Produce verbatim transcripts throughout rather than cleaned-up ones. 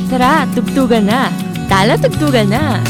Tara, tugtugan na. Tala, tugtugan na.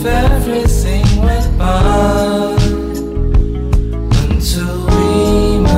Everything went by until we met.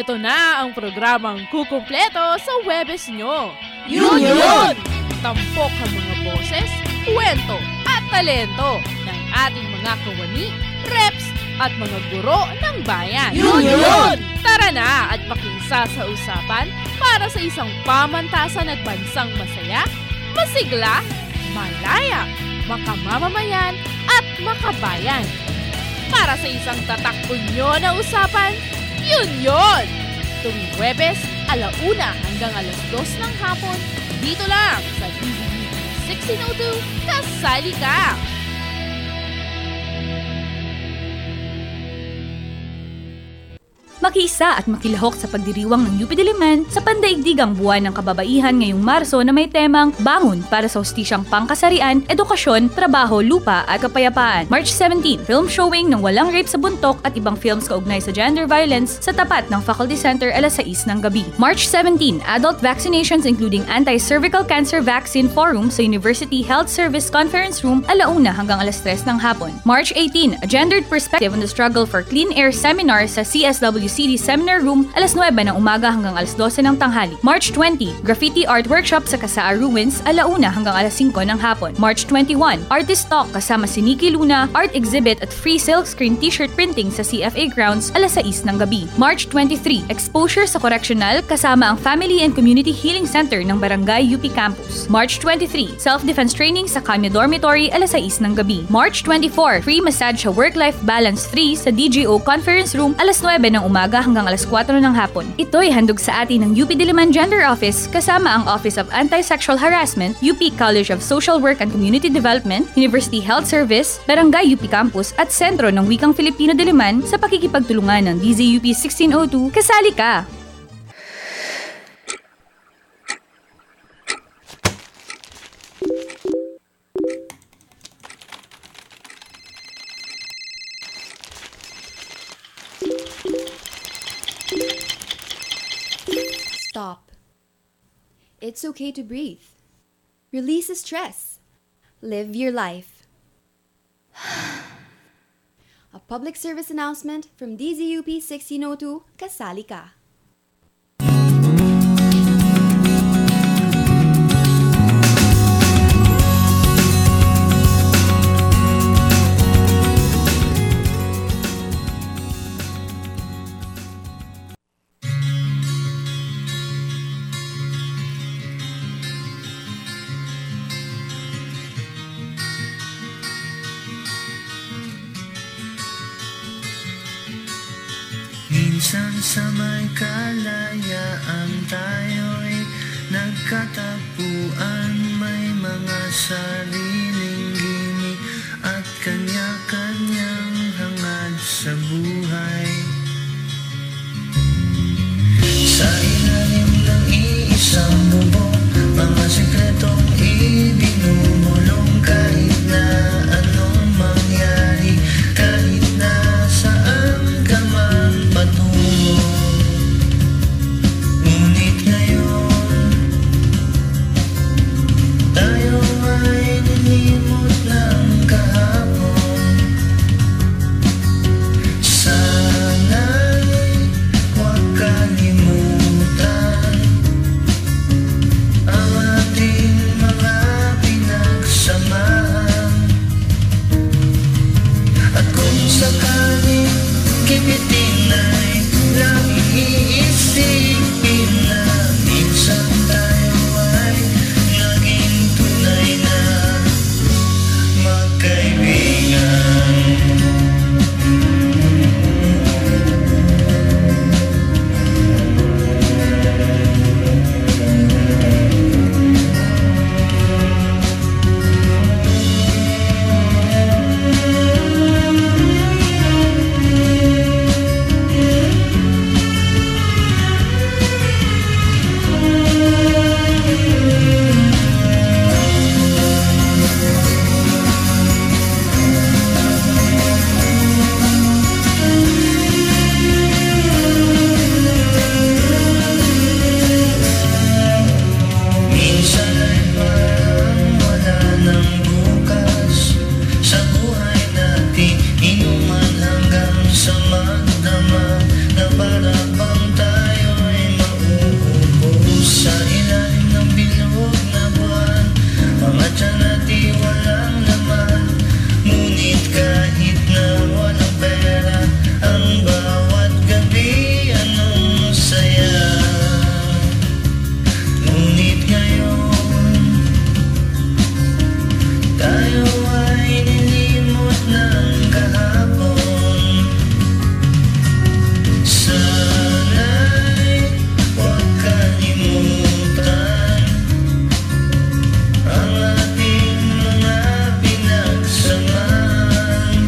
Ito na ang programang kukumpleto sa Webes nyo. Yun yun! Tampok ang mga boses, kwento at talento ng ating mga kawani, reps at mga guro ng bayan. Yun yun! Tara na at makisa sa usapan para sa isang pamantasan at bansang masaya, masigla, malaya, makamamamayan at makabayan. Para sa isang tatakbo-nyo na usapan, yun yun! Tuwing Huwebes, alauna hanggang alas dos ng hapon, dito lang sa D Z U P sixteen oh two, kasali ka! Makiisa at makilahok sa pagdiriwang ng U P Diliman sa pandaigdigang buwan ng kababaihan ngayong Marso na may temang Bangon para sa Hustisyang Pangkasarian, Edukasyon, Trabaho, Lupa at Kapayapaan. March seventeenth, film showing ng Walang Rape sa Buntok at ibang films kaugnay sa gender violence sa tapat ng Faculty Center alas sais ng gabi. March seventeenth, adult vaccinations including anti-cervical cancer vaccine forum sa University Health Service Conference Room alauna hanggang alas tres ng hapon. March eighteenth, a gendered perspective on the struggle for clean air seminar sa C S W C D Seminar Room alas nuwebe ng umaga hanggang alas dose ng tanghali. March twentieth, graffiti art workshop sa Kasaa Ruins alauna hanggang alas singko ng hapon. March twenty-first, artist talk kasama si Nikki Luna, art exhibit at free silkscreen t-shirt printing sa C F A grounds alas sais ng gabi. March twenty-third, exposure sa correctional kasama ang Family and Community Healing Center ng Barangay U P Campus. March twenty-third, self-defense training sa Kanya Dormitory alas sais ng gabi. March twenty-fourth, free massage sa Work-Life Balance three sa D J O Conference Room alas nuwebe ng umaga hanggang alas kwatro ng hapon. Ito'y handog sa atin ng U P Diliman Gender Office kasama ang Office of Anti-Sexual Harassment, U P College of Social Work and Community Development, University Health Service, Barangay U P Campus at Sentro ng Wikang Filipino Diliman sa pakikipagtulungan ng D Z U P sixteen oh two. Kasali ka! Stop. It's okay to breathe. Release the stress. Live your life. A public service announcement from D Z U P sixteen oh two, Kasali Ka. Minsan sa may kalayaan tayo'y nagkatagpuan, may mga sariling gimik at kanya-kanyang hangad sa buhay. Sa ilalim ng iisang bubong, mga sikretong ibinumulong kahit na anong mangyari, kahit na saan ka man patungo. Ngunit ngayon, tayo ay ng kahapon. Sana'y huwag kalimutan ang ating mga pinagsamahan.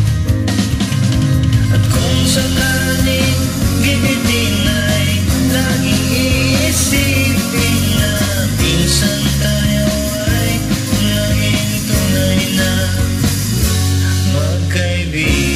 At kung sakaling gibitin ay laging iisipin na pinsan tayo ay laging tunay na magkaibigan.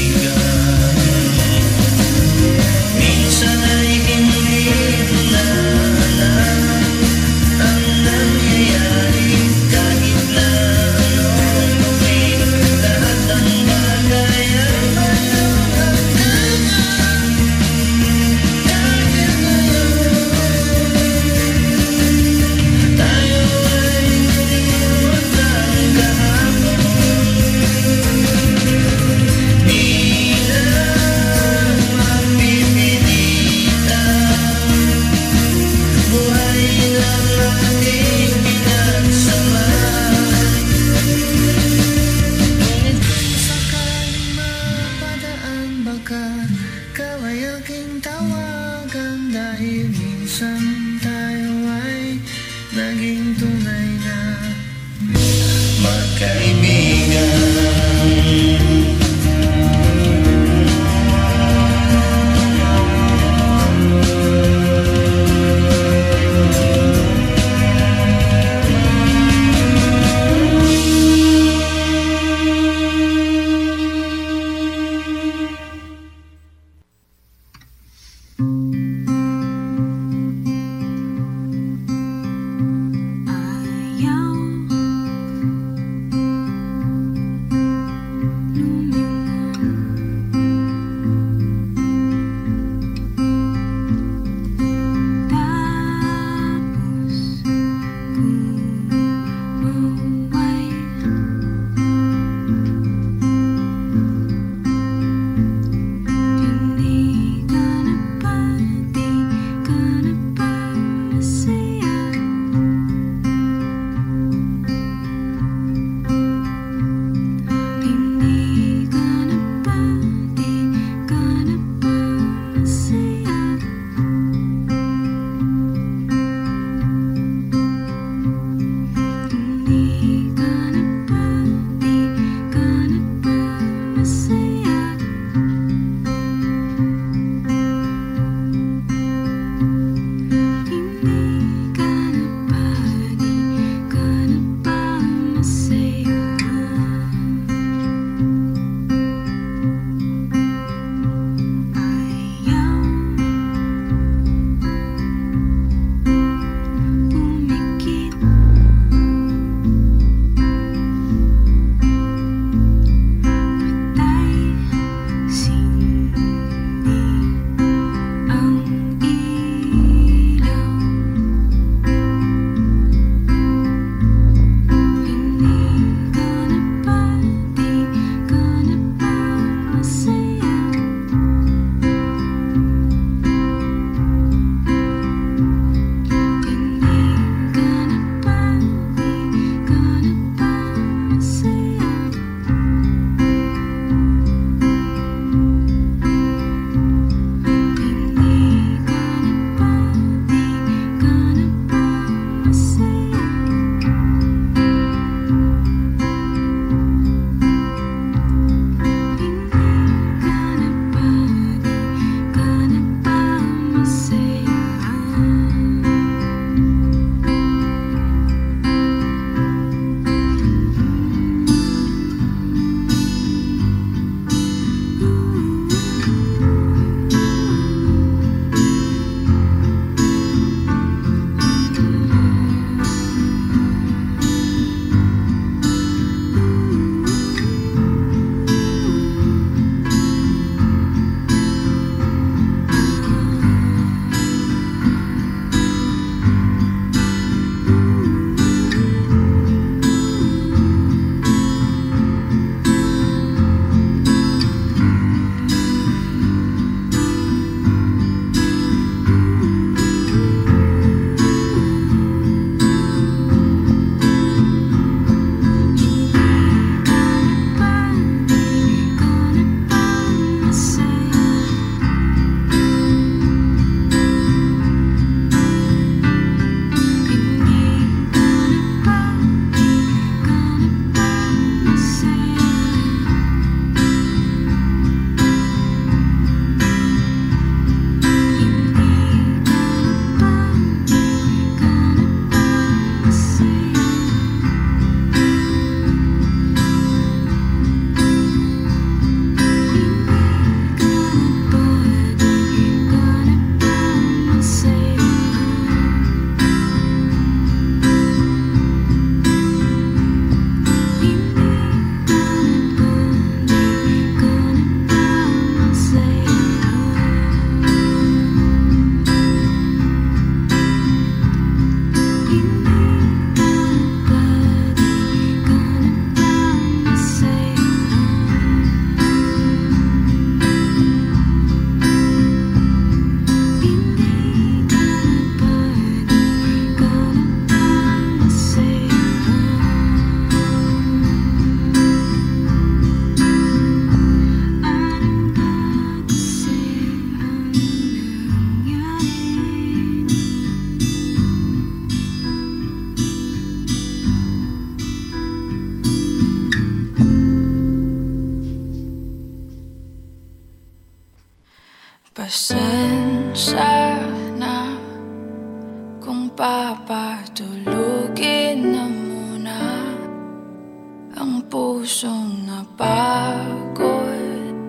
Pasensya na kung papatulugin na muna ang pusong napagod,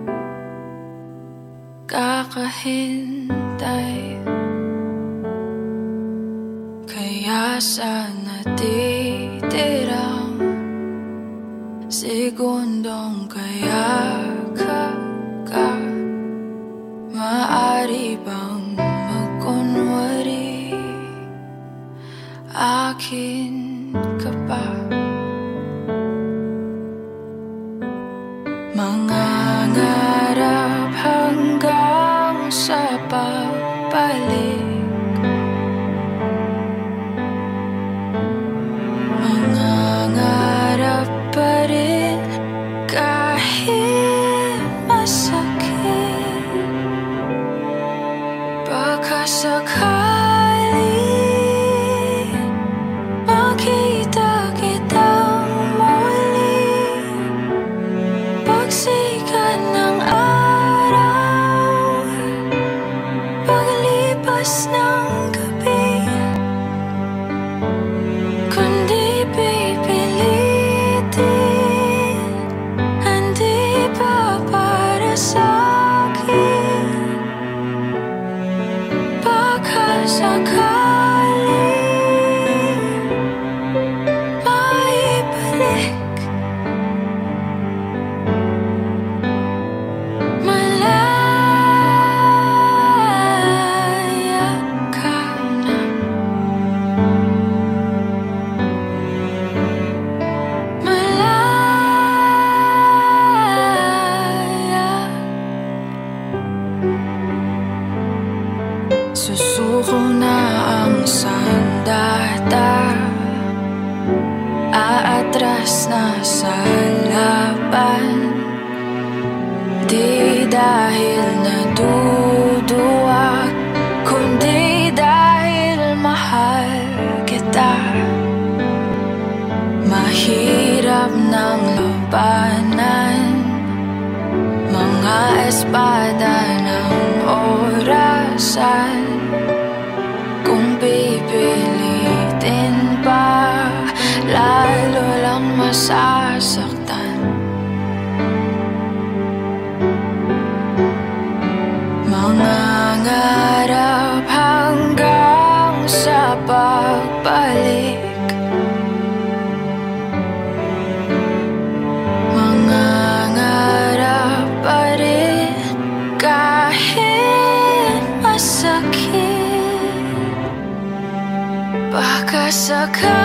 kakahintay. Kaya sa natitirang segundong kaya ka ka maaari bang magkunwari akin ka pa? Mangangarap hanggang sa pagbalik, mangangarap pa rin kahit masakit. Baka sakali makita kitang muli, pagsikat ng araw, paglipas ng gabi. Kundi pipilitin, hindi pa para sa'kin. Baka sakali maibalik, malaya ka na. Malaya. Susuko na ang sandata, aatras na sa laban. Di dahil naduduwag, kundi dahil mahal kita. Mahirap ng labanan, mga espada ng orasan. Kung pipilitin pa, lalo lang masasaktan. Mangangarap hanggang sa pagbalik, mangangarap pa rin kahit masakit. Baka sakali